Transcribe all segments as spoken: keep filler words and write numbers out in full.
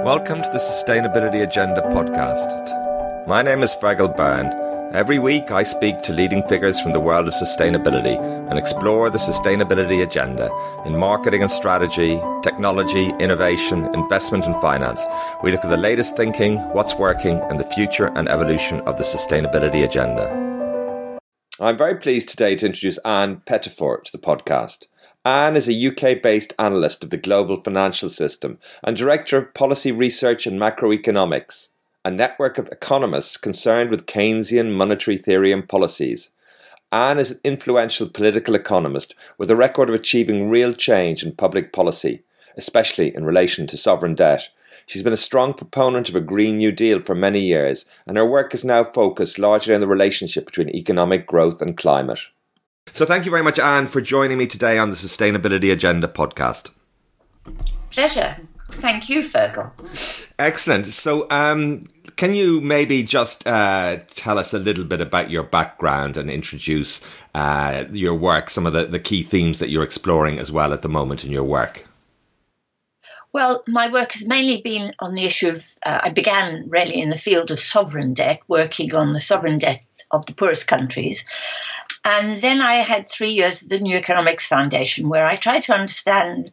Welcome to the Sustainability Agenda podcast. My name is Fergal Byrne. Every week I speak to leading figures from the world of sustainability and explore the sustainability agenda in marketing and strategy, technology, innovation, investment and finance. We look at the latest thinking, what's working, and the future and evolution of the sustainability agenda. I'm very pleased today to introduce Anne Pettifor to the podcast. Anne is a U K-based analyst of the global financial system and Director of Policy Research and Macroeconomics, a network of economists concerned with Keynesian monetary theory and policies. Anne is an influential political economist with a record of achieving real change in public policy, especially in relation to sovereign debt. She's been a strong proponent of a Green New Deal for many years, and her work is now focused largely on the relationship between economic growth and climate. So thank you very much, Anne, for joining me today on the Sustainability Agenda podcast. Pleasure. Thank you, Fergal. Excellent. So um, can you maybe just uh, tell us a little bit about your background and introduce uh, your work, some of the, the key themes that you're exploring as well at the moment in your work? Well, my work has mainly been on the issue of, uh, I began really in the field of sovereign debt, working on the sovereign debt of the poorest countries. And then I had three years at the New Economics Foundation, where I tried to understand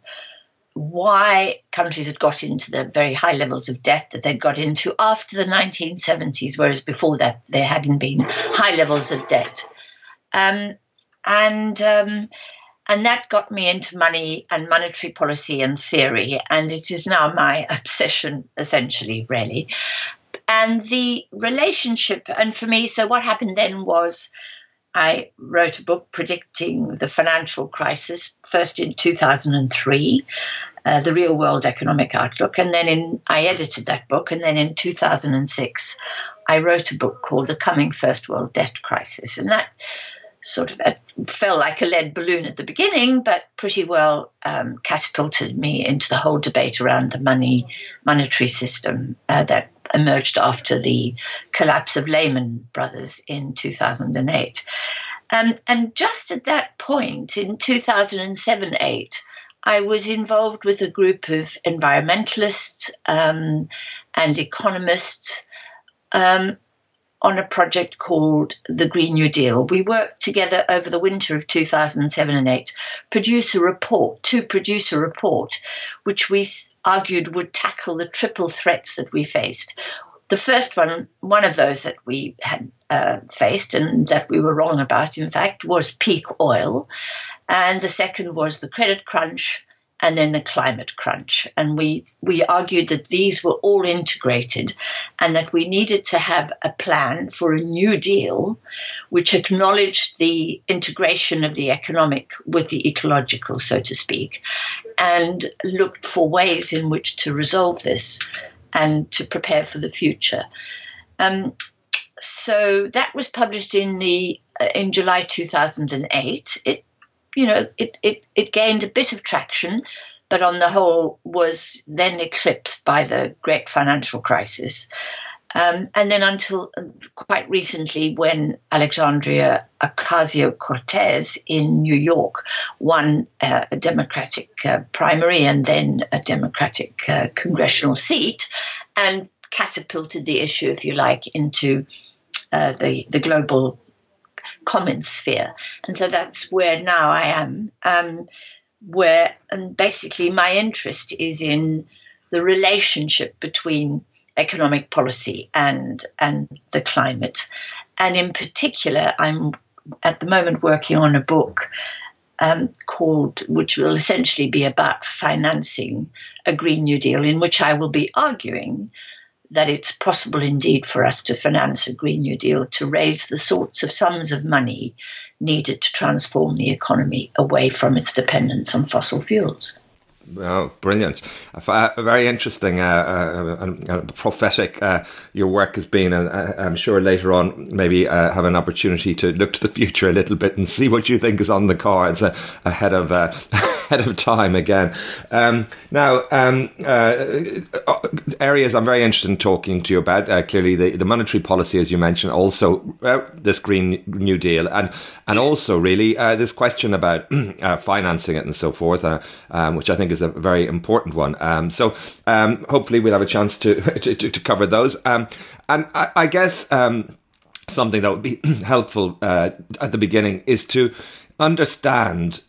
why countries had got into the very high levels of debt that they'd got into after the nineteen seventies, whereas before that there hadn't been high levels of debt. Um, and um, and that got me into money and monetary policy and theory, and it is now my obsession, essentially, really. And the relationship, and for me, so what happened then was I wrote a book predicting the financial crisis, first in two thousand three, uh, The Real World Economic Outlook, and then in, I edited that book, and then in two thousand six, I wrote a book called The Coming First World Debt Crisis, and that sort of fell like a lead balloon at the beginning, but pretty well um, catapulted me into the whole debate around the money monetary system uh, that emerged after the collapse of Lehman Brothers in two thousand eight. Um, and just at that point, in two thousand seven eight, I was involved with a group of environmentalists um, and economists um, on a project called the Green New Deal. We worked together over the winter of two thousand seven and eight, produce a report, to produce a report, which we argued would tackle the triple threats that we faced. The first one, one of those that we had uh, faced and that we were wrong about, in fact, was peak oil. And the second was the credit crunch, and then the climate crunch. And we we argued that these were all integrated and that we needed to have a plan for a new deal which acknowledged the integration of the economic with the ecological, so to speak, and looked for ways in which to resolve this and to prepare for the future. Um, so that was published in the uh, in July two thousand eight. It You know, it, it, it gained a bit of traction, but on the whole was then eclipsed by the great financial crisis. Um, and then until quite recently, when Alexandria Ocasio-Cortez in New York won uh, a Democratic uh, primary and then a Democratic uh, congressional seat and catapulted the issue, if you like, into uh, the, the global common sphere. And so that's where now I am, um, where and basically my interest is in the relationship between economic policy and and the climate. And in particular, I'm at the moment working on a book um, called, which will essentially be about financing a Green New Deal, in which I will be arguing that it's possible indeed for us to finance a Green New Deal, to raise the sorts of sums of money needed to transform the economy away from its dependence on fossil fuels. Oh, brilliant. Uh, very interesting, uh, uh, and, uh, prophetic uh, your work has been, and uh, I'm sure later on maybe uh, have an opportunity to look to the future a little bit and see what you think is on the cards uh, ahead of uh, ahead of time again. Um, now, um, uh, areas I'm very interested in talking to you about, uh, clearly the, the monetary policy, as you mentioned, also uh, this Green New Deal, and and also really uh, this question about uh, financing it and so forth, uh, um, which I think is a very important one. Um, so um, hopefully we'll have a chance to to, to cover those. Um, and I, I guess um, something that would be helpful uh, at the beginning is to understand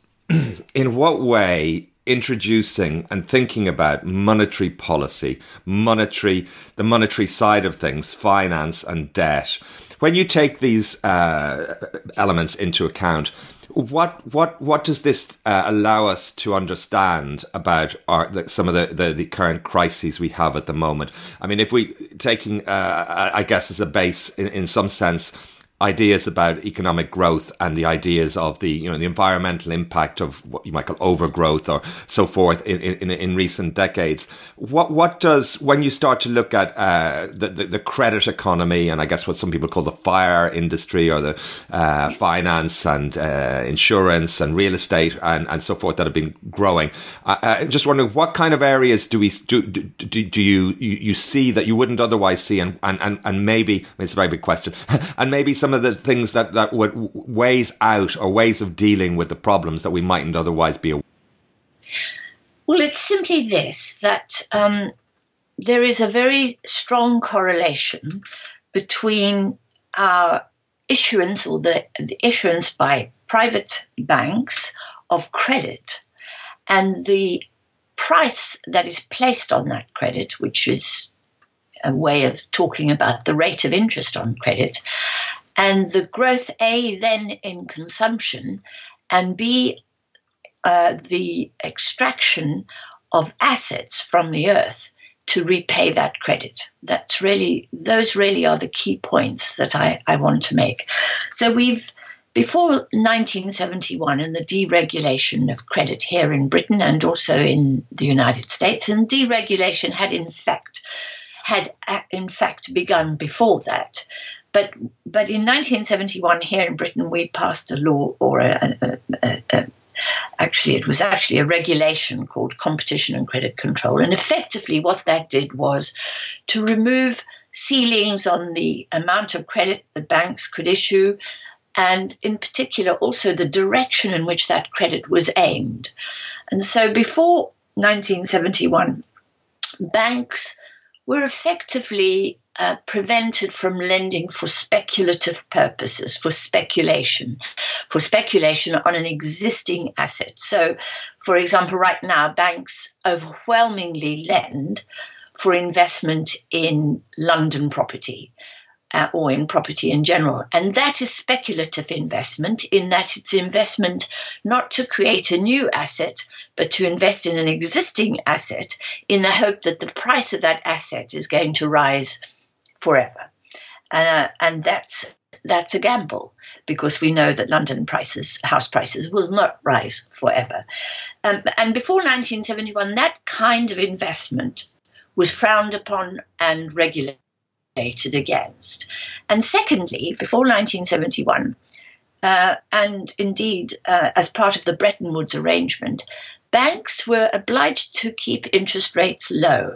in what way introducing and thinking about monetary policy, monetary, the monetary side of things, finance and debt, when you take these uh, elements into account, what what what does this uh, allow us to understand about our, the, some of the, the, the current crises we have at the moment? I mean, if we taking, uh, I guess, as a base, in, in some sense, ideas about economic growth and the ideas of the, you know, the environmental impact of what you might call overgrowth or so forth in, in, in recent decades. What, what does, when you start to look at, uh, the, the, the credit economy and I guess what some people call the fire industry or the, uh, finance and, uh, insurance and real estate and, and so forth that have been growing. Uh, I'm just wondering what kind of areas do we, do, do, do, do you, you, you see that you wouldn't otherwise see and, and, and, and maybe, I mean, it's a very big question, and maybe some of the things that, that would ways out or ways of dealing with the problems that we mightn't otherwise be aware of? Well, it's simply this, that um, there is a very strong correlation between our issuance or the, the issuance by private banks of credit and the price that is placed on that credit, which is a way of talking about the rate of interest on credit, and the growth, A, then in consumption, and B, uh, the extraction of assets from the earth to repay that credit. That's really, those really are the key points that I, I want to make. So we've, before nineteen seventy-one and the deregulation of credit here in Britain and also in the United States, and deregulation had in fact, had in fact begun before that. But but in nineteen seventy-one here in Britain, we passed a law, or a, a, a, a, actually it was actually a regulation called Competition and Credit Control. And effectively what that did was to remove ceilings on the amount of credit the banks could issue, and in particular also the direction in which that credit was aimed. And so before nineteen seventy-one, banks were effectively Uh, prevented from lending for speculative purposes, for speculation, for speculation on an existing asset. So, for example, right now, banks overwhelmingly lend for investment in London property uh, or in property in general. And that is speculative investment in that it's investment not to create a new asset, but to invest in an existing asset in the hope that the price of that asset is going to rise forever. Uh, and that's that's a gamble, because we know that London prices, house prices, will not rise forever. Um, and before nineteen seventy-one, that kind of investment was frowned upon and regulated against. And secondly, before nineteen seventy-one, uh, and indeed uh, as part of the Bretton Woods arrangement, banks were obliged to keep interest rates low.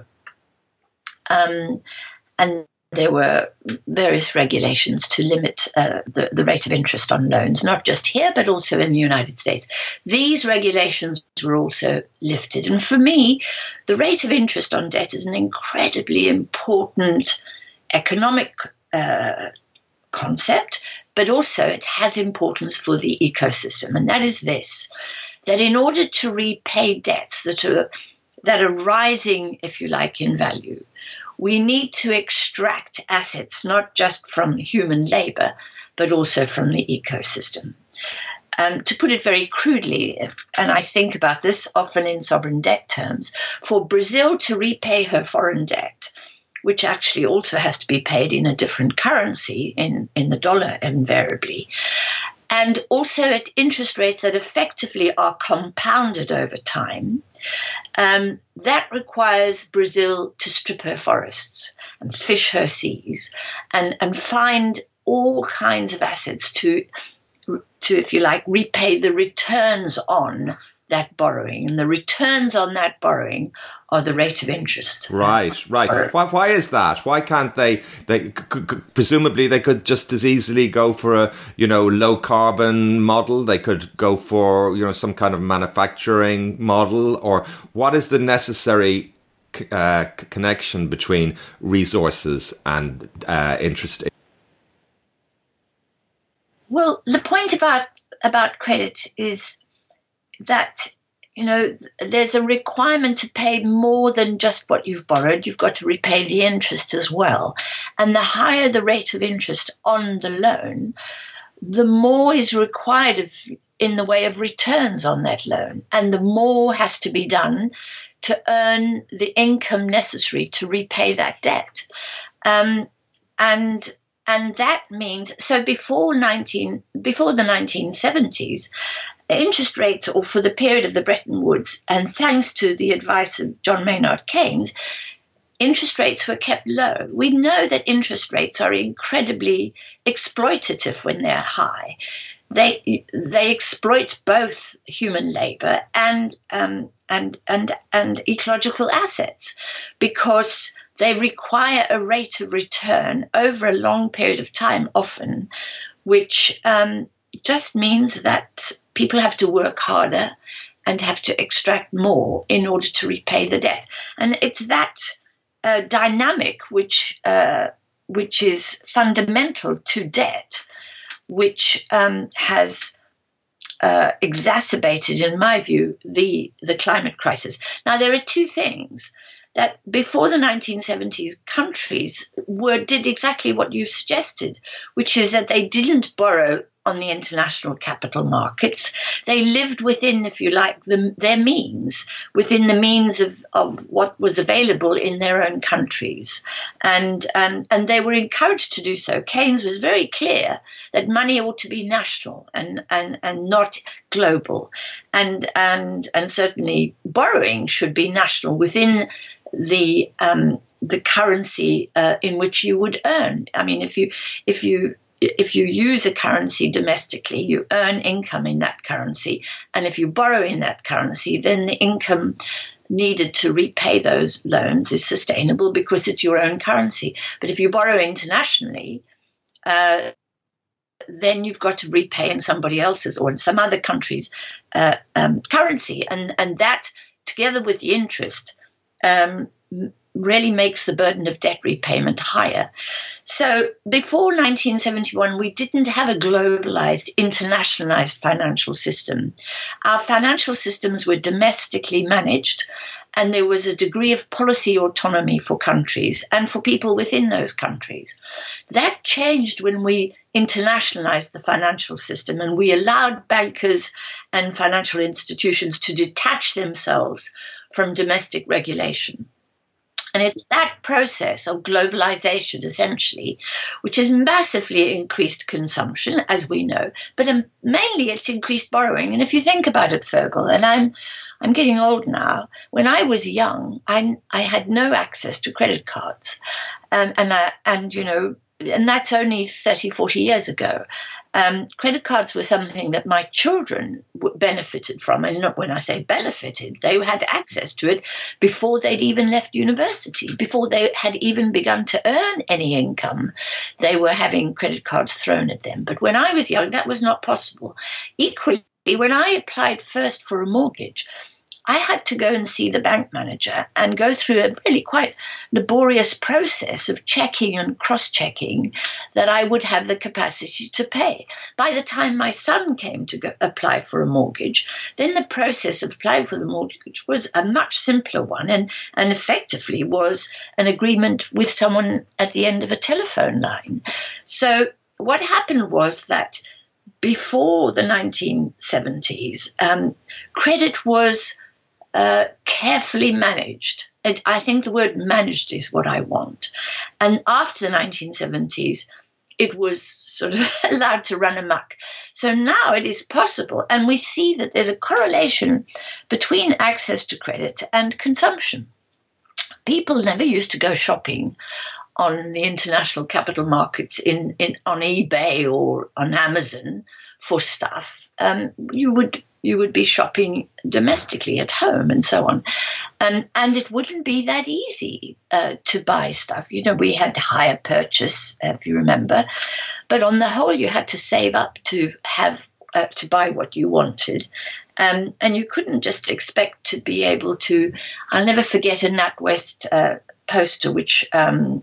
Um, and there were various regulations to limit uh, the, the rate of interest on loans, not just here, but also in the United States. These regulations were also lifted. And for me, the rate of interest on debt is an incredibly important economic uh, concept, but also it has importance for the ecosystem. And that is this, that in order to repay debts that are, that are rising, if you like, in value, we need to extract assets not just from human labor, but also from the ecosystem. Um, to put it very crudely, and I think about this often in sovereign debt terms, for Brazil to repay her foreign debt, which actually also has to be paid in a different currency, in, in the dollar invariably, and also at interest rates that effectively are compounded over time, um, that requires Brazil to strip her forests and fish her seas and, and find all kinds of assets to, to, if you like, repay the returns on that borrowing, and the returns on that borrowing are the rate of interest. Right, right. Why, why is that? Why can't they? They c- c- presumably they could just as easily go for a you know low carbon model. They could go for you know some kind of manufacturing model, or what is the necessary uh, connection between resources and uh, interest? Well, the point about about credit is that, you know, there's a requirement to pay more than just what you've borrowed. You've got to repay the interest as well. And the higher the rate of interest on the loan, the more is required of, in the way of returns on that loan. And the more has to be done to earn the income necessary to repay that debt. Um, and and that means, so before nineteen before the nineteen seventies, interest rates, or for the period of the Bretton Woods, and thanks to the advice of John Maynard Keynes, interest rates were kept low. We know that interest rates are incredibly exploitative when they're high. They they exploit both human labor and um, and and and ecological assets, because they require a rate of return over a long period of time, often, which um, just means that people have to work harder and have to extract more in order to repay the debt. And it's that uh, dynamic which uh, which is fundamental to debt, which um, has uh, exacerbated, in my view, the, the climate crisis. Now, there are two things. That before the nineteen seventies, countries were did exactly what you've suggested, which is that they didn't borrow on the international capital markets. They lived within, if you like, the, their means, within the means of, of what was available in their own countries. And, um, and they were encouraged to do so. Keynes was very clear that money ought to be national and, and, and not global. And, and, and certainly borrowing should be national within the um, the currency uh, in which you would earn. I mean, if you if you if you use a currency domestically, you earn income in that currency, and if you borrow in that currency, then the income needed to repay those loans is sustainable because it's your own currency. But if you borrow internationally, uh, then you've got to repay in somebody else's or in some other country's uh, um, currency, and and that together with the interest Um, really makes the burden of debt repayment higher. So before nineteen seventy-one, we didn't have a globalized, internationalized financial system. Our financial systems were domestically managed, and there was a degree of policy autonomy for countries and for people within those countries. That changed when we internationalized the financial system and we allowed bankers and financial institutions to detach themselves from domestic regulation. And it's that process of globalization, essentially, which has massively increased consumption, as we know, but um, mainly it's increased borrowing. And if you think about it, Fergal, and I'm I'm getting old now. When I was young, I I had no access to credit cards, um, and I, and you know, and that's only thirty, forty years ago. Um, credit cards were something that my children benefited from. And not when I say benefited, they had access to it before they'd even left university, before they had even begun to earn any income. They were having credit cards thrown at them. But when I was young, that was not possible. Equally, when I applied first for a mortgage, I had to go and see the bank manager and go through a really quite laborious process of checking and cross-checking that I would have the capacity to pay. By the time my son came to go apply for a mortgage, then the process of applying for the mortgage was a much simpler one and, and effectively was an agreement with someone at the end of a telephone line. So what happened was that before the nineteen seventies, um, credit was Uh, carefully managed. And I think the word managed is what I want. And after the nineteen seventies, it was sort of allowed to run amok. So now it is possible. And we see that there's a correlation between access to credit and consumption. People never used to go shopping on the international capital markets in, in on eBay or on Amazon for stuff. Um, you would you would be shopping domestically at home and so on. Um, and it wouldn't be that easy uh, to buy stuff. You know, we had hire purchase, uh, if you remember. But on the whole, you had to save up to have uh, to buy what you wanted. Um, and you couldn't just expect to be able to. I'll never forget a NatWest uh, poster which um,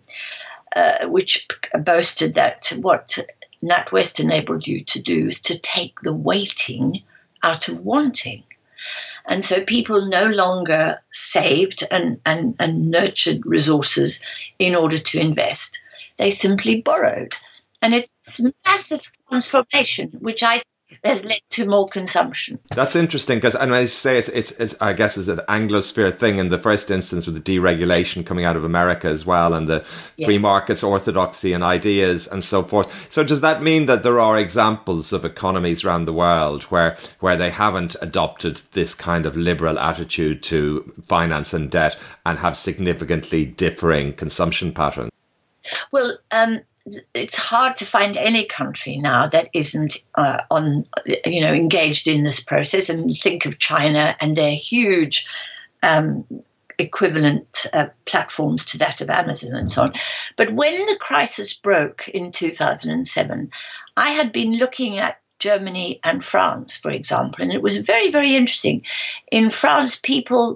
uh, which boasted that what NatWest enabled you to do is to take the waiting out of wanting. And so people no longer saved and, and, and nurtured resources in order to invest. They simply borrowed. And it's a massive transformation, which I think has led to more consumption. That's interesting because, and I say it's, it's, it's, I guess, it's an Anglosphere thing in the first instance with the deregulation coming out of America as well, and the yes. free markets orthodoxy and ideas and so forth. So does that mean that there are examples of economies around the world where, where they haven't adopted this kind of liberal attitude to finance and debt and have significantly differing consumption patterns? Well, um, it's hard to find any country now that isn't uh, on, you know, engaged in this process. And think of China and their huge um, equivalent uh, platforms to that of Amazon and so on. But when the crisis broke in two thousand seven, I had been looking at Germany and France, for example, and it was very, very interesting. In France, people,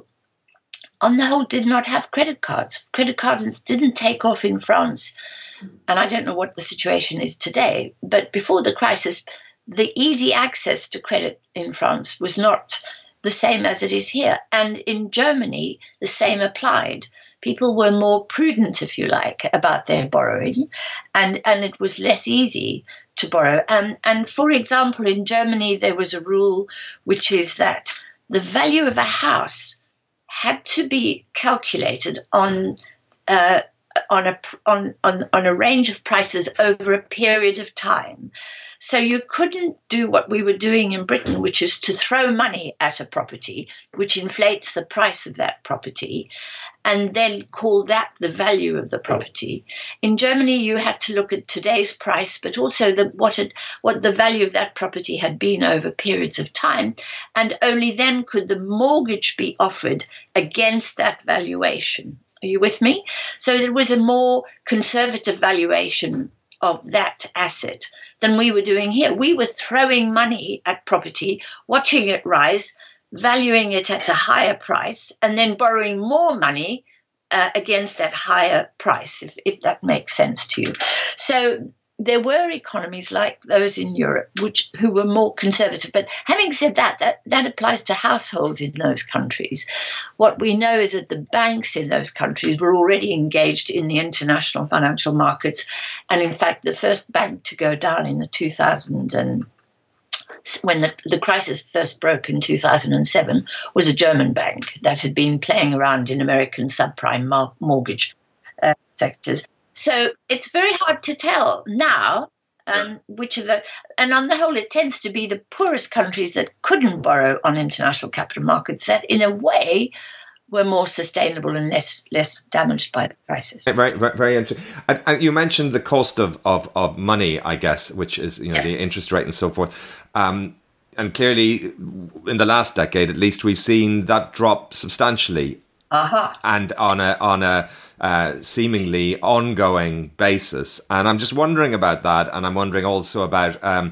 on the whole, did not have credit cards. Credit cards didn't take off in France. And I don't know what the situation is today, but before the crisis, the easy access to credit in France was not the same as it is here. And in Germany, the same applied. People were more prudent, if you like, about their borrowing, and, and it was less easy to borrow. And, and for example, in Germany, there was a rule which is that the value of a house had to be calculated on uh, on a on, on on a range of prices over a period of time. So you couldn't do what we were doing in Britain, which is to throw money at a property, which inflates the price of that property, and then call that the value of the property. In Germany, you had to look at today's price, but also the, what it, what the value of that property had been over periods of time, and only then could the mortgage be offered against that valuation. Are you with me? So there was a more conservative valuation of that asset than we were doing here. We were throwing money at property, watching it rise, valuing it at a higher price, and then borrowing more money uh, against that higher price, if, if that makes sense to you. So there were economies like those in Europe which who were more conservative. But having said that, that, that applies to households in those countries. What we know is that the banks in those countries were already engaged in the international financial markets. And in fact, the first bank to go down in the two thousand and when the, the crisis first broke in two thousand seven was a German bank that had been playing around in American subprime mar- mortgage uh, sectors. So it's very hard to tell now um, which of the, and on the whole, it tends to be the poorest countries that couldn't borrow on international capital markets that, in a way, were more sustainable and less less damaged by the crisis. Very, very, very interesting. And, and you mentioned the cost of, of, of money, I guess, which is, you know, yeah. the interest rate and so forth. Um, and clearly, in the last decade, at least, we've seen that drop substantially. Uh-huh. And on a on a uh, seemingly ongoing basis. And I'm just wondering about that. And I'm wondering also about um,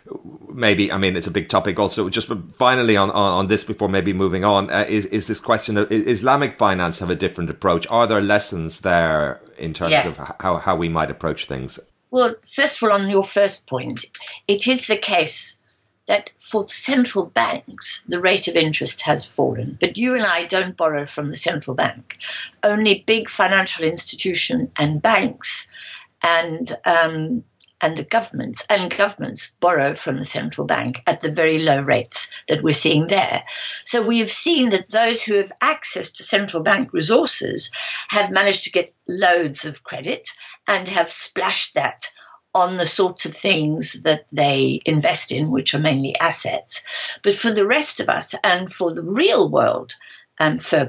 maybe, I mean, it's a big topic also. Just finally on, on, on this before maybe moving on, uh, is, is this question of is Islamic finance have a different approach? Are there lessons there in terms yes. of how, how we might approach things? Well, first of all, on your first point, it is the case that for central banks, the rate of interest has fallen. But you and I don't borrow from the central bank. Only big financial institutions and banks and um, and the governments and governments borrow from the central bank at the very low rates that we're seeing there. So we have seen that those who have access to central bank resources have managed to get loads of credit and have splashed that on the sorts of things that they invest in, which are mainly assets. But for the rest of us and for the real world, um, Fergal,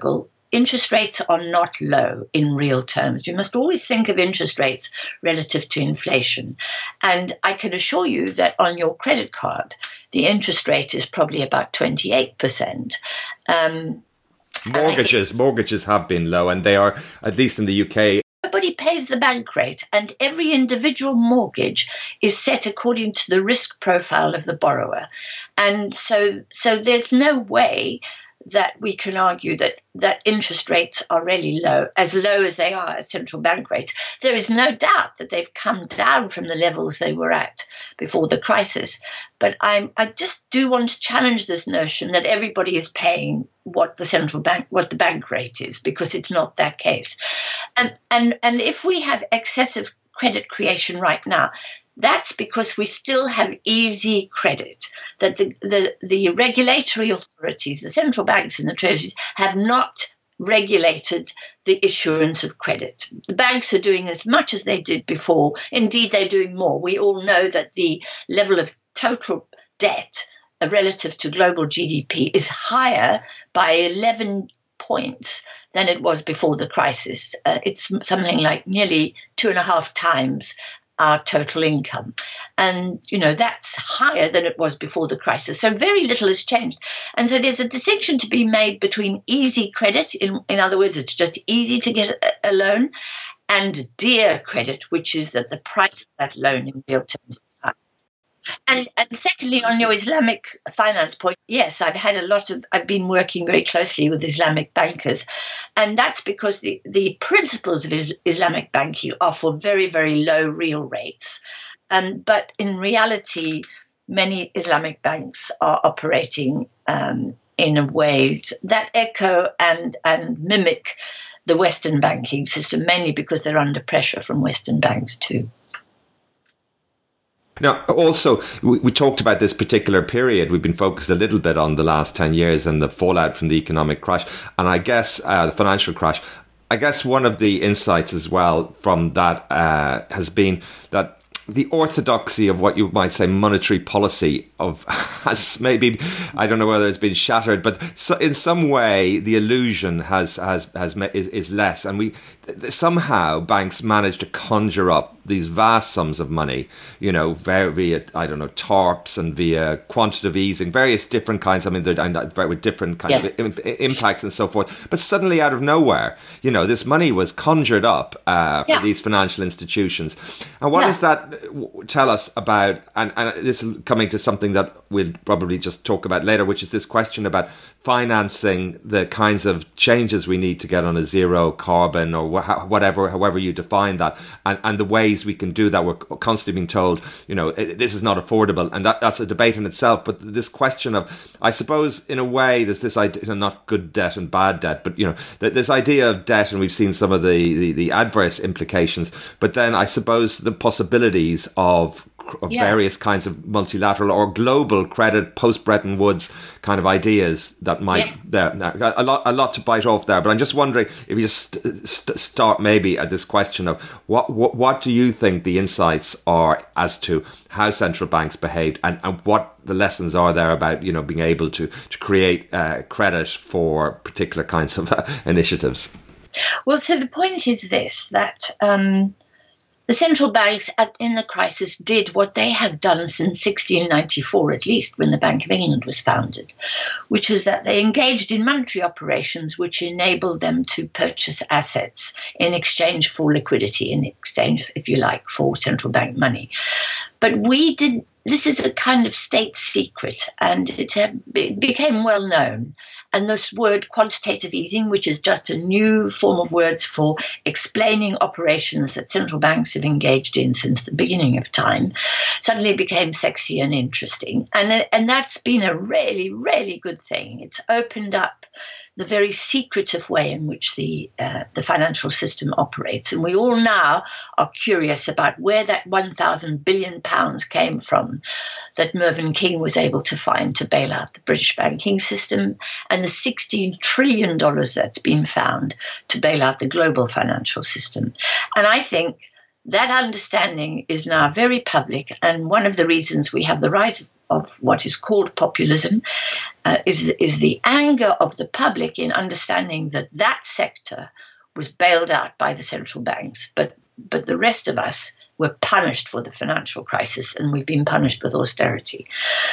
interest rates are not low in real terms. You must always think of interest rates relative to inflation. And I can assure you that on your credit card, the interest rate is probably about twenty-eight percent. Um, mortgages, mortgages have been low, and they are, at least in the U K. Everybody pays the bank rate, and every individual mortgage is set according to the risk profile of the borrower. And so, so there's no way that we can argue that, that interest rates are really low, as low as they are as central bank rates. There is no doubt that they've come down from the levels they were at before the crisis. But I'm, I just do want to challenge this notion that everybody is paying what the central bank, what the bank rate is, because it's not that case. And, and, and if we have excessive credit creation right now, that's because we still have easy credit, that the, the, the regulatory authorities, the central banks and the treasuries, have not regulated the issuance of credit. The banks are doing as much as they did before. Indeed, they're doing more. We all know that the level of total debt relative to global G D P is higher by eleven points than it was before the crisis. Uh, it's something like nearly two and a half times our total income. And, you know, that's higher than it was before the crisis. So very little has changed. And so there's a distinction to be made between easy credit, in, in other words, it's just easy to get a, a loan, and dear credit, which is that the price of that loan in real terms is high. And, and secondly, on your Islamic finance point, yes, I've had a lot of, I've been working very closely with Islamic bankers. And that's because the, the principles of is, Islamic banking are for very, very low real rates. Um, but in reality, many Islamic banks are operating um, in ways that echo and, and mimic the Western banking system, mainly because they're under pressure from Western banks too. Now, also, we, we talked about this particular period. We've been focused a little bit on the last ten years and the fallout from the economic crash. And I guess uh, the financial crash, I guess one of the insights as well from that uh, has been that the orthodoxy of what you might say monetary policy of has maybe, I don't know whether it's been shattered, but so in some way the illusion has has has is, is less, and we somehow banks manage to conjure up these vast sums of money, you know, via, I don't know, TARPs and via quantitative easing, various different kinds. I mean, they're with different kinds yes. of impacts and so forth. But suddenly, out of nowhere, you know, this money was conjured up uh, for yeah. these financial institutions. And what yeah. does that tell us about? And, and this is coming to something that we'll probably just talk about later, which is this question about financing the kinds of changes we need to get on a zero carbon or wh- whatever, however you define that, and, and the ways we can do that. We're constantly being told, you know, this is not affordable, and that, that's a debate in itself. But this question of, I suppose, in a way, there's this idea, not good debt and bad debt, but, you know, this idea of debt, and we've seen some of the, the, the adverse implications, but then I suppose the possibilities of of yeah. various kinds of multilateral or global credit, post-Bretton Woods kind of ideas that might yeah. there a lot a lot to bite off there. But I'm just wondering if you just st- start maybe at this question of what, what what do you think the insights are as to how central banks behaved, and, and what the lessons are there about, you know, being able to to create uh, credit for particular kinds of uh, initiatives. Well, so the point is this, that um, the central banks at, in the crisis did what they have done since sixteen ninety-four, at least, when the Bank of England was founded, which is that they engaged in monetary operations which enabled them to purchase assets in exchange for liquidity, in exchange, if you like, for central bank money. But we did. This is a kind of state secret, and it had, it became well known. And this word quantitative easing, which is just a new form of words for explaining operations that central banks have engaged in since the beginning of time, suddenly became sexy and interesting. And, and that's been a really, really good thing. It's opened up the very secretive way in which the uh, the financial system operates. And we all now are curious about where that one thousand billion pounds came from that Mervyn King was able to find to bail out the British banking system, and the sixteen trillion dollars that's been found to bail out the global financial system. And I think that understanding is now very public, and one of the reasons we have the rise of, of what is called populism uh, is, is the anger of the public in understanding that that sector was bailed out by the central banks, but but the rest of us were punished for the financial crisis, and we've been punished with austerity.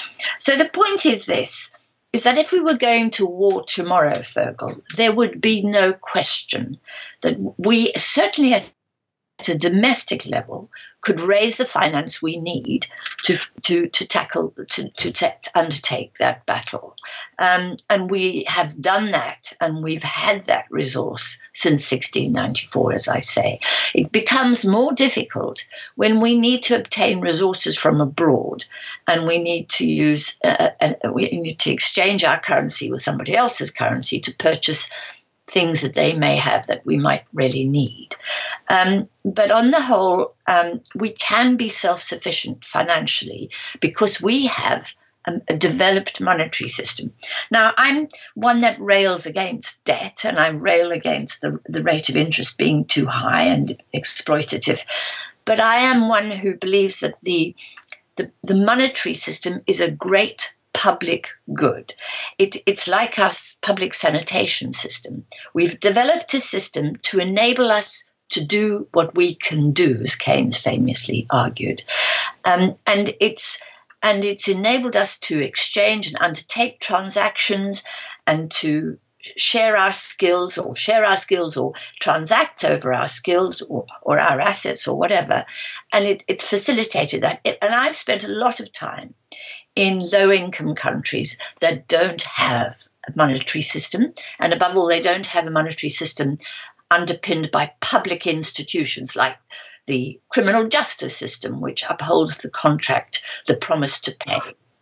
So the point is this, is that if we were going to war tomorrow, Fergal, there would be no question that we, certainly at a domestic level, could raise the finance we need to to to tackle to to t- undertake that battle, um, and we have done that, and we've had that resource since sixteen ninety-four. As I say, it becomes more difficult when we need to obtain resources from abroad, and we need to use uh, uh, we need to exchange our currency with somebody else's currency to purchase things that they may have that we might really need. Um, but on the whole, um, we can be self-sufficient financially because we have a, a developed monetary system. Now, I'm one that rails against debt, and I rail against the, the rate of interest being too high and exploitative. But I am one who believes that the the, the monetary system is a great public good. It, it's like our public sanitation system. We've developed a system to enable us to do what we can do, as Keynes famously argued. Um, and it's and it's enabled us to exchange and undertake transactions and to share our skills or share our skills or transact over our skills or, or our assets or whatever. And it, it's facilitated that. It, and I've spent a lot of time in low-income countries that don't have a monetary system, and above all, they don't have a monetary system underpinned by public institutions like the criminal justice system, which upholds the contract, the promise to pay,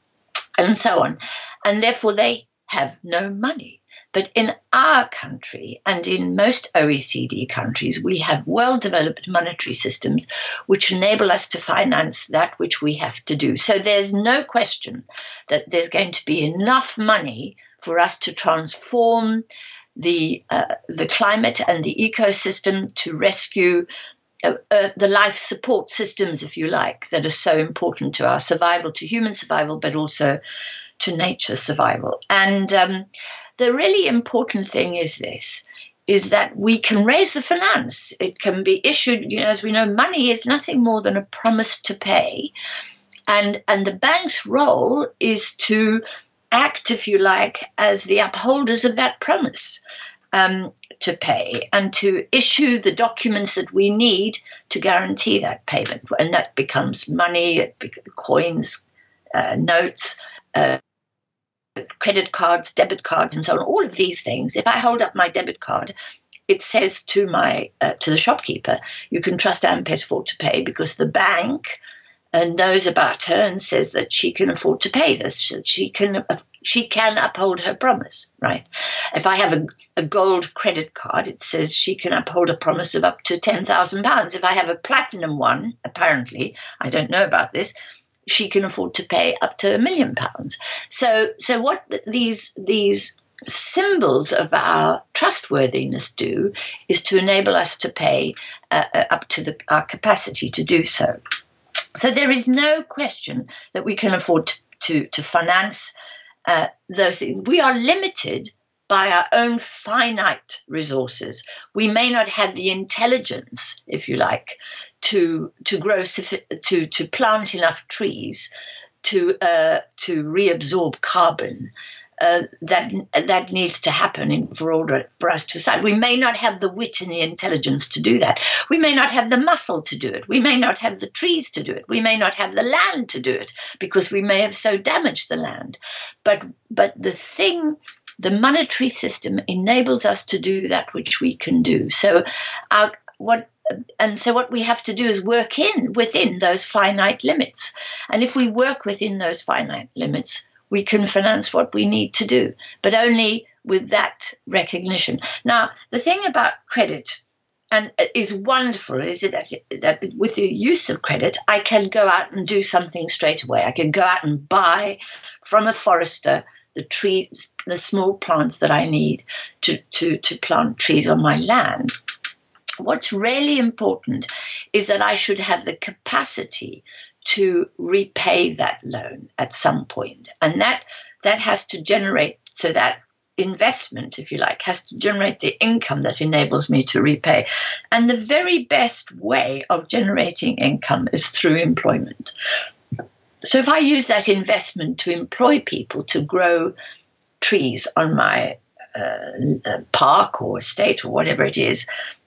and so on. And therefore, they have no money. But in our country and in most O E C D countries, we have well-developed monetary systems which enable us to finance that which we have to do. So there's no question that there's going to be enough money for us to transform the uh, the climate and the ecosystem, to rescue uh, uh, the life support systems, if you like, that are so important to our survival, to human survival, but also to nature's survival. And um, the really important thing is this, is that we can raise the finance. It can be issued, you know, as we know, money is nothing more than a promise to pay. And, and the bank's role is to act, if you like, as the upholders of that promise um, to pay, and to issue the documents that we need to guarantee that payment. And that becomes money, it becomes coins, uh, notes, uh, credit cards, debit cards, and so on. All of these things. If I hold up my debit card, it says to my uh, to the shopkeeper, you can trust Anne Pettifor to pay, because the bank uh, knows about her and says that she can afford to pay this. She can uh, she can uphold her promise, right? If I have a, a gold credit card, it says she can uphold a promise of up to ten thousand pounds. If I have a platinum one, apparently, I don't know about this, she can afford to pay up to a million pounds. So, so what th- these these symbols of our trustworthiness do is to enable us to pay uh, up to the, our capacity to do so. So there is no question that we can afford to to, to finance uh, those things. We are limited by our own finite resources. We may not have the intelligence, if you like, to to grow to to plant enough trees to uh, to reabsorb carbon. Uh, that that needs to happen in, for order for us to decide. We may not have the wit and the intelligence to do that. We may not have the muscle to do it. We may not have the trees to do it. We may not have the land to do it, because we may have so damaged the land. But but the thing, the monetary system enables us to do that which we can do. So our what. And so what we have to do is work in within those finite limits. And if we work within those finite limits, we can finance what we need to do, but only with that recognition. Now, the thing about credit and is wonderful is that, that with the use of credit, I can go out and do something straight away. I can go out and buy from a forester the trees, the small plants that I need to, to, to plant trees on my land. What's really important is that I should have the capacity to repay that loan at some point. And that that has to generate, so that investment, if you like, has to generate the income that enables me to repay. And the very best way of generating income is through employment. So if I use that investment to employ people to grow trees on my uh, park or estate or whatever it is,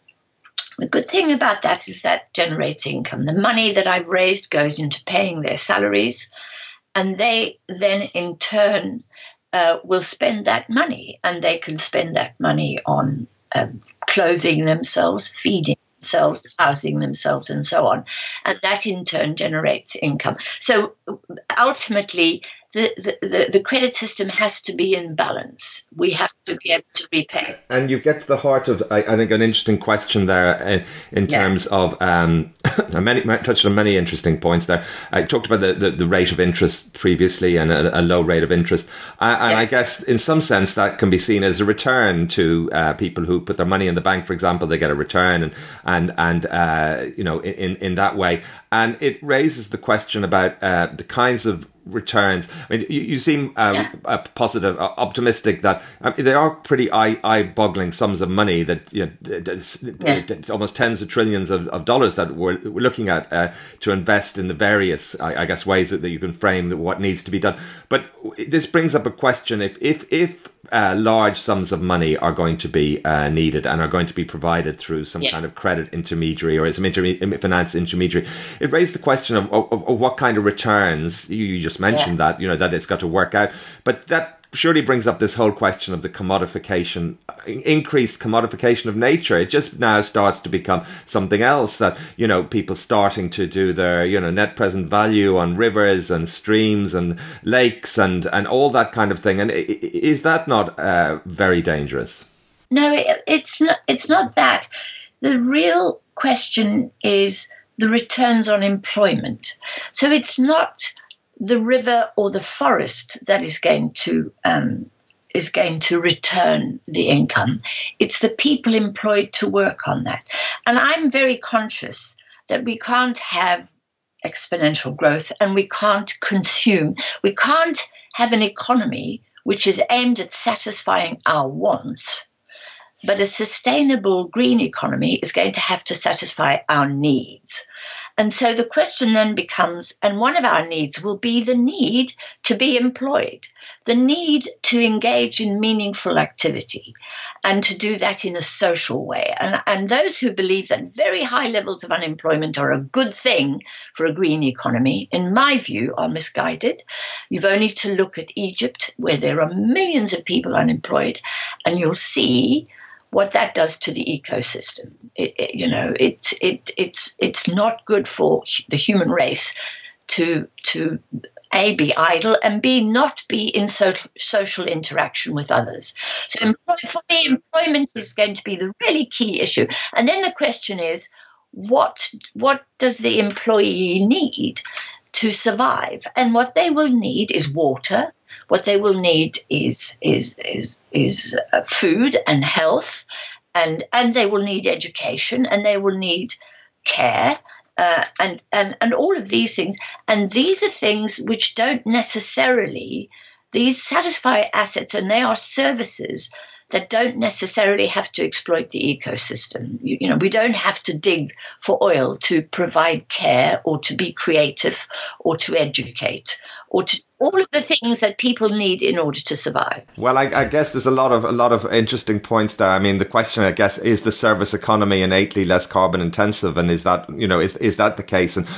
the good thing about that is that generates income. The money that I've raised goes into paying their salaries, and they then in turn uh, will spend that money, and they can spend that money on um, clothing themselves, feeding themselves, housing themselves, and so on. And that in turn generates income. So ultimately, the, the, the, the credit system has to be in balance. We have to be able to repay. And you get to the heart of, I, I think, an interesting question there in, in yeah. terms of, um, I many, touched on many interesting points there. I talked about the, the, the rate of interest previously and a, a low rate of interest. Uh, and yeah. I guess in some sense that can be seen as a return to uh, people who put their money in the bank, for example, they get a return and, and, and uh, you know, in, in that way. And it raises the question about uh, the kinds of returns. I mean, you, you seem um, uh, positive, uh, optimistic that uh, they are pretty eye, eye-boggling sums of money that, you know, it's, yeah. it's almost tens of trillions of, of dollars that we're, we're looking at uh, to invest in the various, I, I guess, ways that, that you can frame what needs to be done. But this brings up a question: if if if uh, large sums of money are going to be uh, needed and are going to be provided through some yeah. kind of credit intermediary or some inter- finance intermediary, it raised the question of, of, of what kind of returns. You, you just mentioned yeah. that, you know, that it's got to work out, but that surely brings up this whole question of the commodification, increased commodification of nature. It just now starts to become something else that, you know, people starting to do their, you know, net present value on rivers and streams and lakes and, and all that kind of thing. And is that not uh, very dangerous? No, it, it's not, it's not that. The real question is the returns on employment. So it's not the river or the forest that is going to um, is going to return the income. It's the people employed to work on that. And I'm very conscious that we can't have exponential growth and we can't consume. We can't have an economy which is aimed at satisfying our wants, but a sustainable green economy is going to have to satisfy our needs. And so the question then becomes, and one of our needs will be the need to be employed, the need to engage in meaningful activity and to do that in a social way. And, and those who believe that very high levels of unemployment are a good thing for a green economy, in my view, are misguided. You've only to look at Egypt, where there are millions of people unemployed, and you'll see what that does to the ecosystem. It, it, you know, it's it it's it's not good for the human race to to A, be idle, and B, not be in so, social interaction with others. So employ, for me, employment is going to be the really key issue. And then the question is, what what does the employee need to survive? And what they will need is water. What they will need is is is is uh, food and health, and and they will need education, and they will need care, uh, and and and all of these things. And these are things which don't necessarily these satisfy assets, and they are services that don't necessarily have to exploit the ecosystem. You, you know, we don't have to dig for oil to provide care or to be creative or to educate or to all of the things that people need in order to survive. Well, I, I guess there's a lot of a lot of interesting points there. I mean, the question, I guess, is the service economy innately less carbon intensive, and is that, you know, is is that the case? And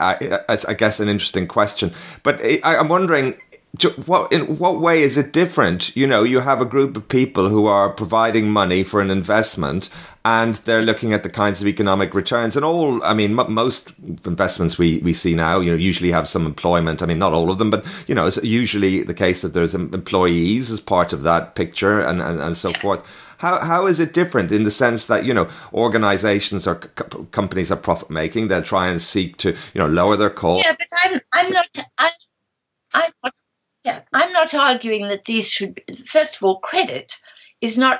I I, I guess an interesting question. But I, I'm wondering, what in what way is it different? You know, you have a group of people who are providing money for an investment, and they're looking at the kinds of economic returns. And all, I mean, m- most investments we, we see now, you know, usually have some employment. I mean, not all of them, but, you know, it's usually the case that there's employees as part of that picture, and, and, and so forth. How how is it different in the sense that, you know, organizations or c- companies are profit making? They'll try and seek to, you know, lower their costs. Yeah, but I'm I'm not I'm, I'm not. Yeah, I'm not arguing that these should be, first of all, credit is not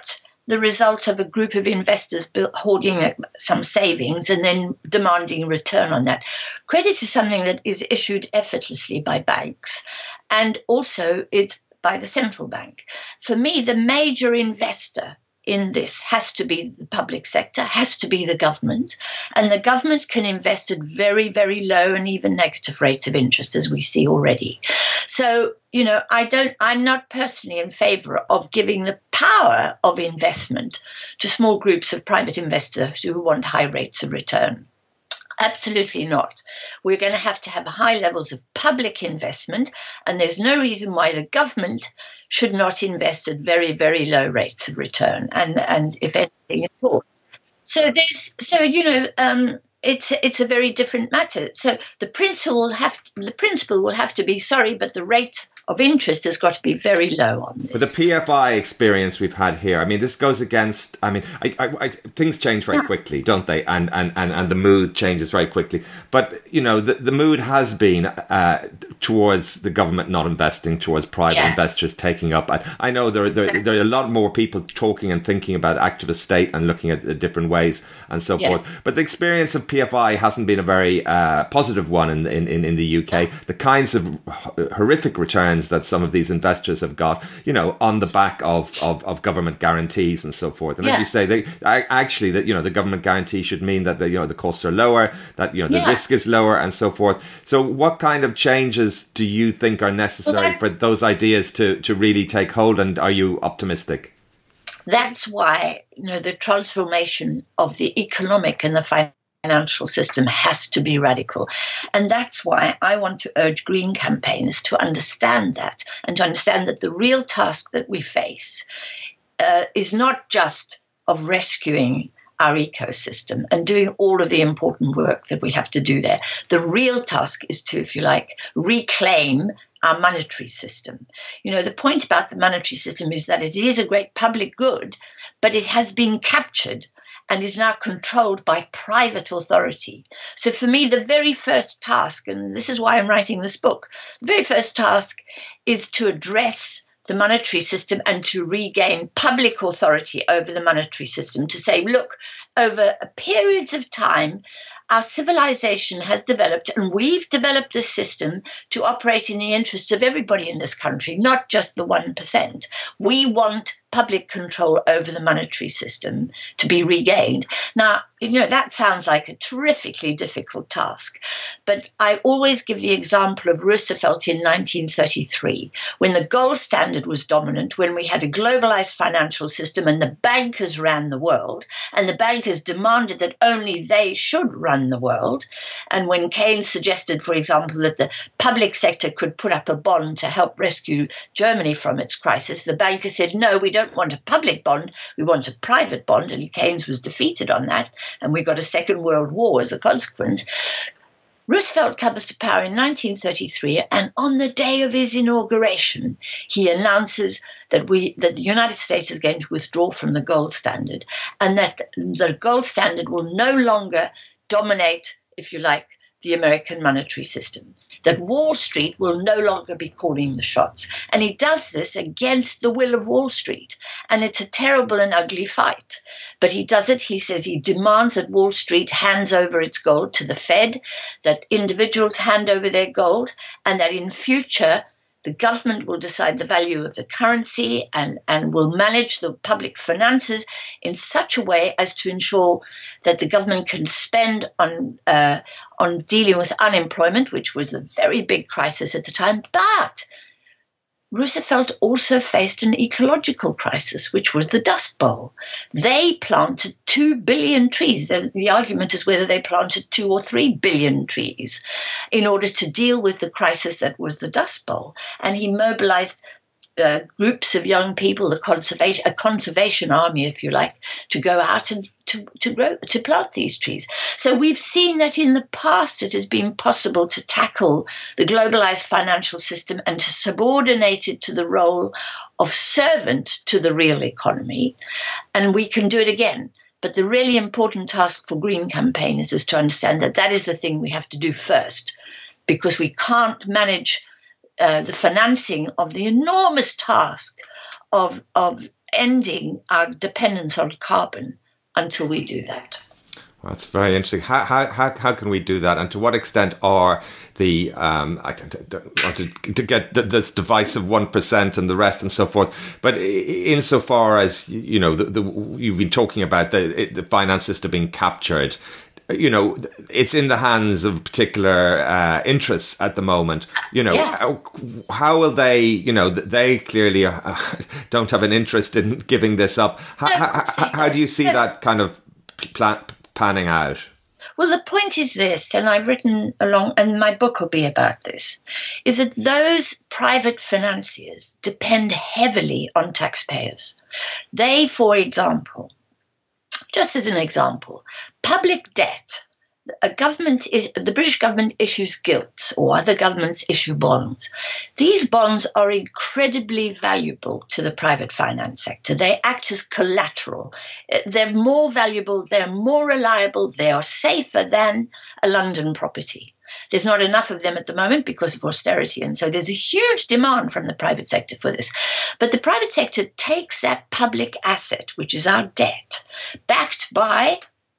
the result of a group of investors built, hoarding some savings and then demanding return on that. Credit is something that is issued effortlessly by banks, and also it's by the central bank. For me, the major investor in this has to be the public sector, has to be the government, and the government can invest at very, very low and even negative rates of interest, as we see already. So, you know, I don't, I'm not personally in favor of giving the power of investment to small groups of private investors who want high rates of return. Absolutely not. We're going to have to have high levels of public investment, and there's no reason why the government should not invest at very, very low rates of return, and, and if anything at all. So there's, so you know, um, it's it's a very different matter. So the principle will have the principle will have to be sorry, but the rate of interest has got to be very low on this. But the P F I experience we've had here, I mean, this goes against, I mean, I, I, I, things change very yeah. quickly, don't they? And, and, and, and the mood changes very quickly. But, you know, the, the mood has been uh, towards the government not investing, towards private yeah. investors taking up. I, I know there, there, there are a lot more people talking and thinking about activist state and looking at the different ways and so yeah. forth. But the experience of P F I hasn't been a very uh, positive one in, in, in the U K. Yeah. The kinds of horrific returns that some of these investors have got, you know, on the back of, of, of government guarantees and so forth. And yeah. as you say, they actually that, you know, the government guarantee should mean that the, you know, the costs are lower, that, you know, the yeah. risk is lower and so forth. So what kind of changes do you think are necessary well, for those ideas to, to really take hold? And are you optimistic? That's why, you know, the transformation of the economic and the financial financial system has to be radical. And that's why I want to urge green campaigners to understand that, and to understand that the real task that we face uh, is not just of rescuing our ecosystem and doing all of the important work that we have to do there. The real task is to, if you like, reclaim our monetary system. You know, the point about the monetary system is that it is a great public good, but it has been captured and is now controlled by private authority. So for me, the very first task, and this is why I'm writing this book, the very first task is to address the monetary system and to regain public authority over the monetary system, to say, look, over periods of time, our civilization has developed, and we've developed a system to operate in the interests of everybody in this country, not just the one percent. We want public control over the monetary system to be regained. Now, you know, that sounds like a terrifically difficult task, but I always give the example of Roosevelt in nineteen thirty-three, when the gold standard was dominant, when we had a globalized financial system and the bankers ran the world, and the bankers demanded that only they should run the world. And when Keynes suggested, for example, that the public sector could put up a bond to help rescue Germany from its crisis, the bankers said, no, we don't want a public bond, we want a private bond. And Keynes was defeated on that, and we got a Second World War as a consequence. Roosevelt comes to power in nineteen thirty-three, and on the day of his inauguration, he announces that we that the United States is going to withdraw from the gold standard, and that the gold standard will no longer dominate, if you like, the American monetary system, that Wall Street will no longer be calling the shots. And he does this against the will of Wall Street. And it's a terrible and ugly fight. But he does it, he says he demands that Wall Street hands over its gold to the Fed, that individuals hand over their gold, and that in future the government will decide the value of the currency and, and will manage the public finances in such a way as to ensure that the government can spend on uh, on dealing with unemployment, which was a very big crisis at the time. But Roosevelt also faced an ecological crisis, which was the Dust Bowl. They planted two billion trees. The, the argument is whether they planted two or three billion trees in order to deal with the crisis that was the Dust Bowl. And he mobilized uh, groups of young people, the conservation, a conservation army, if you like, to go out and to, to grow, to plant these trees. So we've seen that in the past it has been possible to tackle the globalized financial system and to subordinate it to the role of servant to the real economy. And we can do it again. But the really important task for green campaigners is to understand that that is the thing we have to do first, because we can't manage uh, the financing of the enormous task of, of ending our dependence on carbon until we do that. Well, that's very interesting. How, how how how can we do that, and to what extent are the um, I don't want to, to get this divisive one percent and the rest and so forth, but insofar as you know, the, the, you've been talking about the the finance system being captured. You know, it's in the hands of particular uh, interests at the moment. You know, yeah. how, how will they? You know, they clearly uh, don't have an interest in giving this up. How, no, how, how do you see no. that kind of plan, panning out? Well, the point is this, and I've written along, and my book will be about this, is that those private financiers depend heavily on taxpayers. They, for example, just as an example, public debt. A government is, the British government issues gilts, or other governments issue bonds. These bonds are incredibly valuable to the private finance sector. They act as collateral. They're more valuable, they're more reliable, they are safer than a London property. There's not enough of them at the moment because of austerity, and so there's a huge demand from the private sector for this. But the private sector takes that public asset, which is our debt, backed by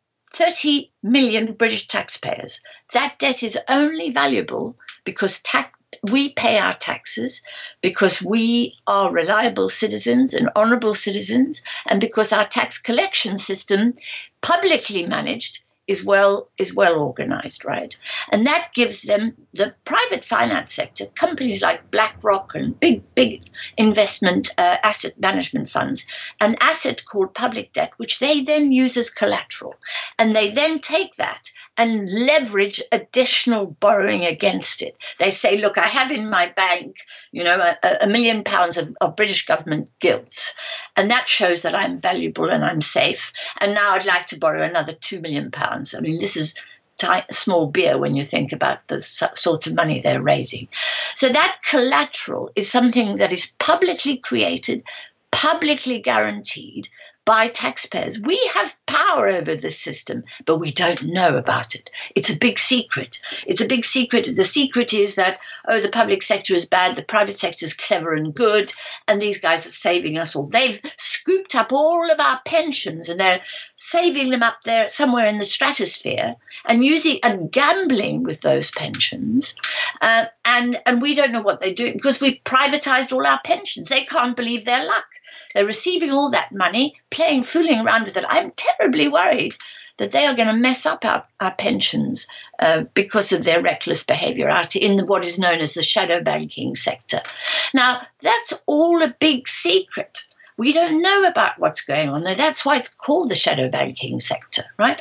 thirty million British taxpayers. That debt is only valuable because tax we pay our taxes, because we are reliable citizens and honourable citizens, and because our tax collection system, publicly managed, is well is well organized, right? And that gives them, the private finance sector, companies like BlackRock and big, big investment uh, asset management funds, an asset called public debt, which they then use as collateral. And they then take that and leverage additional borrowing against it. They say, look, I have in my bank, you know, a, a million pounds of, of British government gilts, and that shows that I'm valuable and I'm safe. And now I'd like to borrow another two million pounds. I mean, this is t- small beer when you think about the s- sorts of money they're raising. So that collateral is something that is publicly created, publicly guaranteed by taxpayers. We have power over this system, but we don't know about it. It's a big secret. It's a big secret. The secret is that, oh, the public sector is bad, the private sector is clever and good, and these guys are saving us all. They've scooped up all of our pensions, and they're saving them up there somewhere in the stratosphere and using and gambling with those pensions. Uh, and, and we don't know what they're doing because we've privatized all our pensions. They can't believe their luck. They're receiving all that money, playing, fooling around with it. I'm terribly worried that they are going to mess up our, our pensions uh, because of their reckless behavior out in what is known as the shadow banking sector. Now, that's all a big secret. We don't know about what's going on there. That's why it's called the shadow banking sector, right?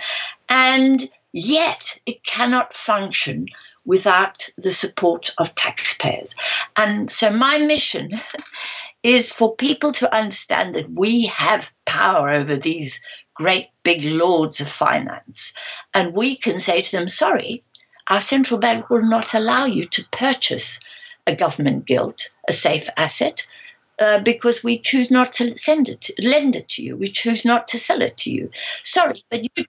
And yet it cannot function without the support of taxpayers. And so my mission is for people to understand that we have power over these great big lords of finance. And we can say to them, sorry, our central bank will not allow you to purchase a government gilt, a safe asset, uh, because we choose not to send it, to, lend it to you. We choose not to sell it to you. Sorry, but you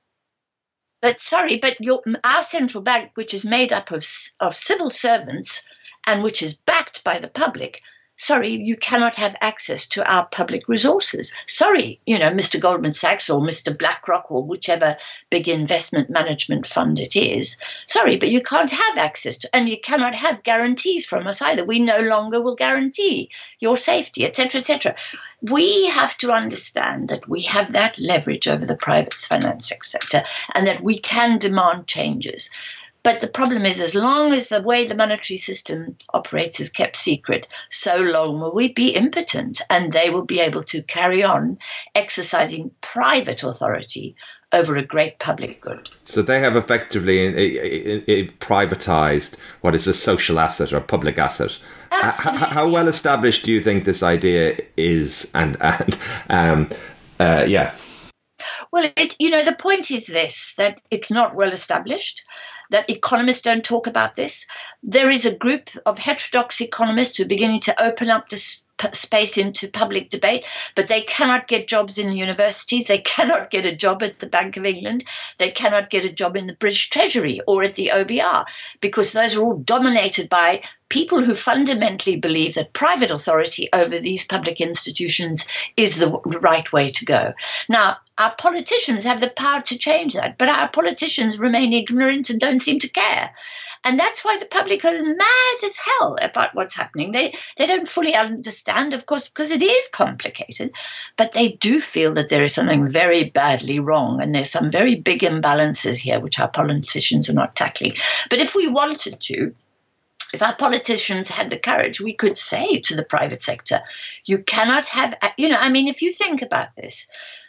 But sorry, but your, our central bank, which is made up of, of civil servants and which is backed by the public, sorry, you cannot have access to our public resources. Sorry, you know, Mister Goldman Sachs or Mister BlackRock or whichever big investment management fund it is. Sorry, but you can't have access to, and you cannot have guarantees from us either. We no longer will guarantee your safety, et cetera, et cetera. We have to understand that we have that leverage over the private finance sector and that we can demand changes. But the problem is, as long as the way the monetary system operates is kept secret, so long will we be impotent, and they will be able to carry on exercising private authority over a great public good. So they have effectively uh, uh, uh, privatized what is a social asset or public asset. H- how well established do you think this idea is? And and um, uh, yeah. Well, it, you know, the point is this, that it's not well established, that economists don't talk about this. There is a group of heterodox economists who are beginning to open up this p- space into public debate, but they cannot get jobs in the universities. They cannot get a job at the Bank of England. They cannot get a job in the British Treasury or at the O B R, because those are all dominated by people who fundamentally believe that private authority over these public institutions is the right way to go. Now, our politicians have the power to change that, but our politicians remain ignorant and don't seem to care. And that's why the public are mad as hell about what's happening. They they don't fully understand, of course, because it is complicated, but they do feel that there is something very badly wrong, and there's some very big imbalances here which our politicians are not tackling. But if we wanted to, if our politicians had the courage, we could say to the private sector, you cannot have, you know, I mean, if you think about this,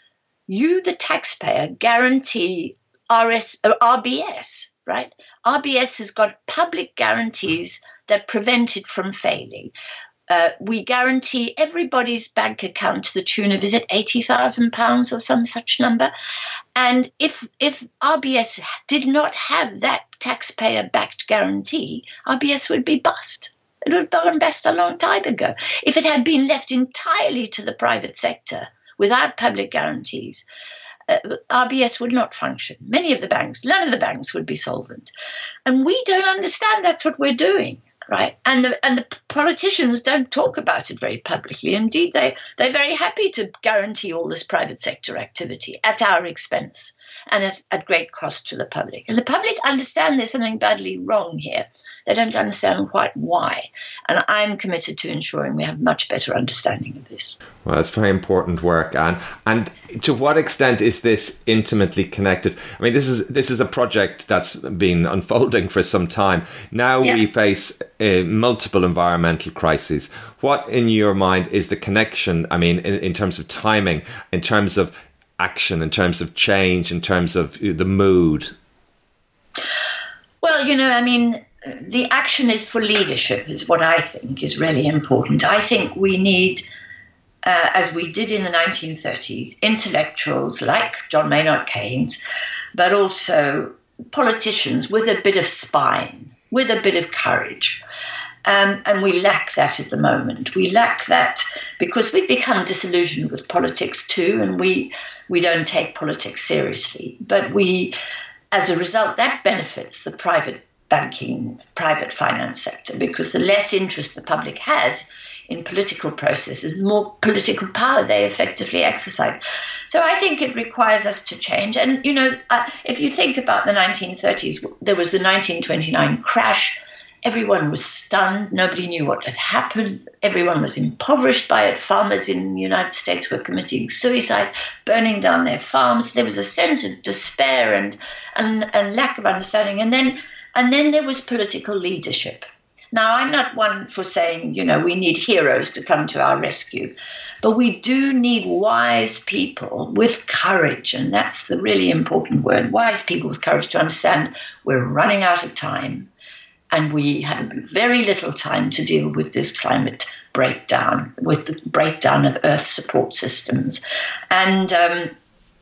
you, the taxpayer, guarantee R S, R B S, right? R B S has got public guarantees that prevent it from failing. Uh, we guarantee everybody's bank account to the tune of, is it eighty thousand pounds or some such number? And if if R B S did not have that taxpayer-backed guarantee, R B S would be bust. It would have gone bust a long time ago. If it had been left entirely to the private sector without public guarantees, uh, R B S would not function. Many of the banks, none of the banks would be solvent. And we don't understand that's what we're doing. Right, and the and the politicians don't talk about it very publicly. Indeed, they they're very happy to guarantee all this private sector activity at our expense and at, at great cost to the public. And the public understand there's something badly wrong here. They don't understand quite why. And I'm committed to ensuring we have much better understanding of this. Well, it's very important work, Anne. And to what extent is this intimately connected? I mean, this is this is a project that's been unfolding for some time. Now yeah. we face uh, multiple environmental crises. What, in your mind, is the connection, I mean, in, in terms of timing, in terms of action, in terms of change, in terms of the mood? Well, you know, I mean, the action is for leadership is what I think is really important. I think we need, uh, as we did in the nineteen thirties, intellectuals like John Maynard Keynes, but also politicians with a bit of spine, with a bit of courage. Um, and we lack that at the moment. We lack that because we've become disillusioned with politics too, and we we don't take politics seriously. But we, as a result, that benefits the private banking, private finance sector, because the less interest the public has in political processes, the more political power they effectively exercise. So I think it requires us to change. And, you know, uh, if you think about the nineteen thirties, there was the nineteen twenty-nine crash. Everyone was stunned. Nobody knew what had happened. Everyone was impoverished by it. Farmers in the United States were committing suicide, burning down their farms. There was a sense of despair and, and, and lack of understanding. And then And then there was political leadership. Now, I'm not one for saying, you know, we need heroes to come to our rescue, but we do need wise people with courage, and that's the really important word, wise people with courage to understand we're running out of time and we have very little time to deal with this climate breakdown, with the breakdown of Earth support systems. And um,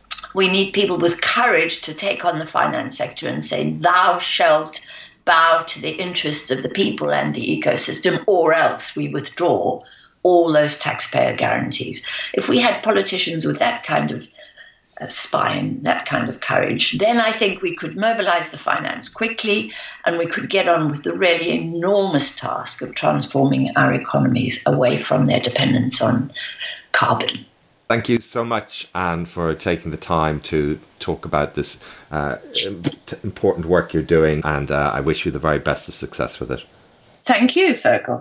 we need people with courage to take on the finance sector and say, thou shalt bow to the interests of the people and the ecosystem, or else we withdraw all those taxpayer guarantees. If we had politicians with that kind of uh, spine, that kind of courage, then I think we could mobilize the finance quickly and we could get on with the really enormous task of transforming our economies away from their dependence on carbon. Thank you so much, Anne, for taking the time to talk about this uh, important work you're doing, and uh, I wish you the very best of success with it. Thank you, Fergal.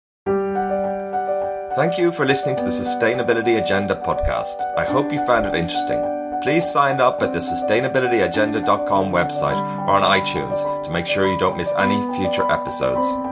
Thank you for listening to the Sustainability Agenda podcast. I hope you found it interesting. Please sign up at the sustainability agenda dot com website or on iTunes to make sure you don't miss any future episodes.